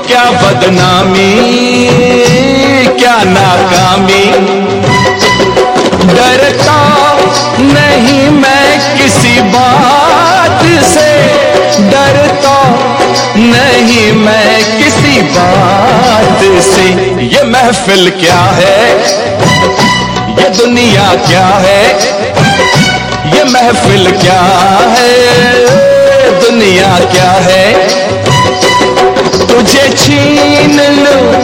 क्या बदनामी, क्या नाकामी। डरता नहीं मैं किसी बात से, डरता नहीं मैं किसी बात से। ये महफिल क्या है, ये दुनिया क्या है, ये महफिल क्या है, दुनिया क्या है। तुझे छीन लूं